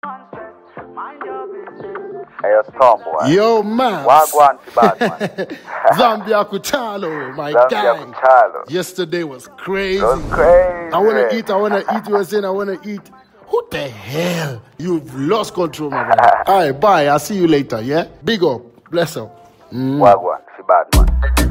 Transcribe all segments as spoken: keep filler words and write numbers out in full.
Hey, yo, Stormboy. Yo, man. Wagwan to bad, man. Zambia Kuchalo, my Zambia guy. Kuchalo. Yesterday was crazy. It was crazy. I want to eat, I want to eat. You were saying I want to eat. Who the hell? You've lost control, my brother. All right, bye. I'll see you later, yeah? Big up. Bless up. Mm. Wagwan to bad, man.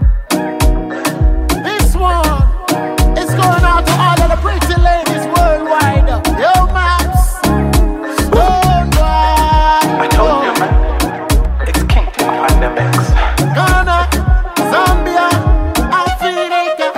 This one is going out to all of the pretty ladies worldwide. Yo, Maps. Stone Boy. I told you, man. It's King on the mix. Ghana, Zambia, Africa.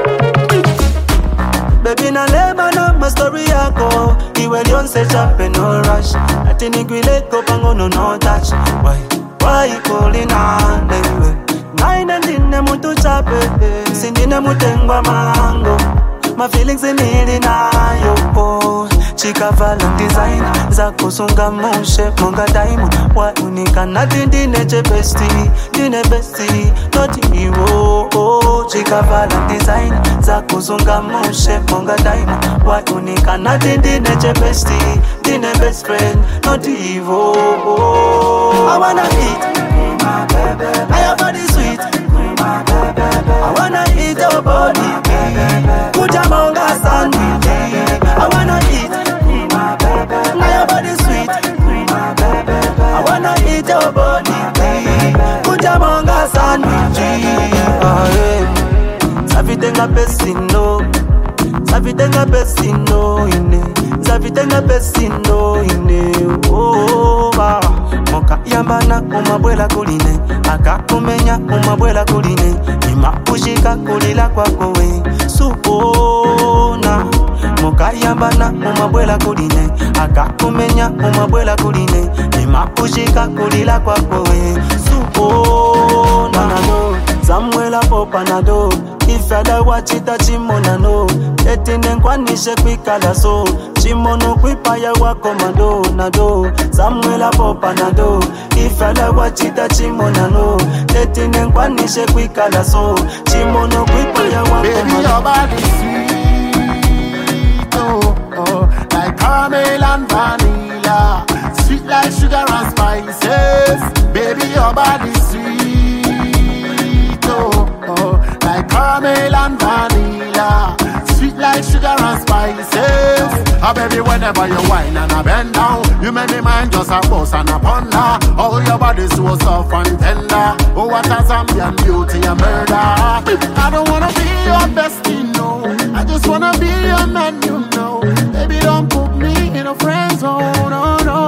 Baby na Lebanon, my story yako. Iwe lionse chape no rush. Atini gwile ko pango no no touch. Why, why you calling on baby? Nine ndine mutu chape, sindine mutengwa mango. My feelings in it na yo. Chika Valent design zako sunga moshe monga diamond wa unika nothing dine je bestie dine bestie not you oh Chika Valent design zako sunga moshe monga diamond wa unika nothing dine je bestie dine best friend not you oh I wanna eat my baby I have body sweet my baby I wanna eat your body kuja monga sandwich I wanna eat my baby. Now your body sweet, my baby. I wanna eat your body, baby. Kujamonga sandwich. Oh yeah. Savitenga pesino, savitenga pesino ine, savitenga pesino ine. Oh ba, moka yambana umabwela kuline, akakumenya umabwela kuline, imakushika kulila kwako we, supona. Mokayambana umabwela kuline akakumenya umabwela kuline imakushika kulila kwako we supona nado zamwela popa nado ifala wachita chimona no etine nkwanishe kwikala so chimono kwipaya wako mado nado zamwela popa nado ifala wachita chimona no etine nkwanishe kwikala so chimono kwipaya wako mado. Oh, like caramel and vanilla, sweet like sugar and spices. Baby, your body sweet. Oh, oh, like caramel and vanilla, sweet like sugar and spices. Oh, baby, whenever you whine and I bend down, you make me mind just a boss and a ponder. Oh, your body so soft and tender. Oh, what a Zambian beauty and murder. I don't wanna be your bestie, no. I just wanna be your man, you know. Baby, don't put me in a friend zone, oh no.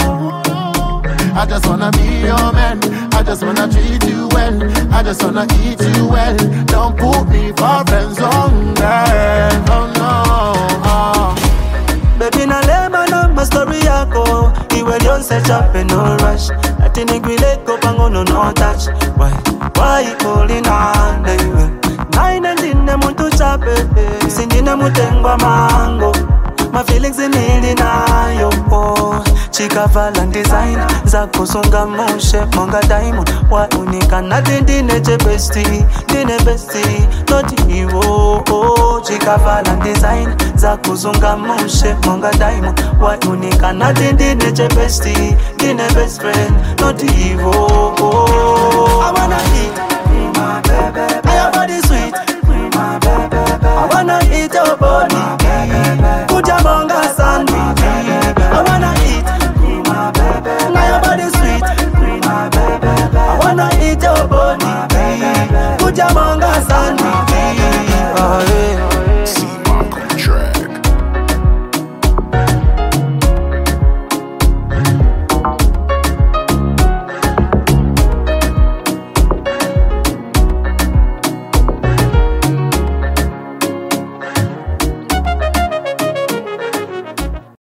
I just wanna be your man. I just wanna treat you well. I just wanna eat you well. Don't put me for friend zone, girl, oh no. Oh. Baby, na Lebanon, my story yako. Iwe lionse chape no rush. Atini gwile ko pango no no touch. Why, why you calling on baby? Nine ndine mutu chape, sindine mutengwa mango. My feelings in it na yo. Chika Valent design zako sunga moshe monga diamond wa unika nothing dine je bestie dine bestie not you oh Chika Valent design zako sunga moshe monga diamond wa unika nothing dine je bestie dine best friend not you oh I wanna eat my baby I have body sweet my baby I wanna eat your body kujamonga sandwich I wanna eat my baby now your body sweet my baby I wanna eat your body kujamonga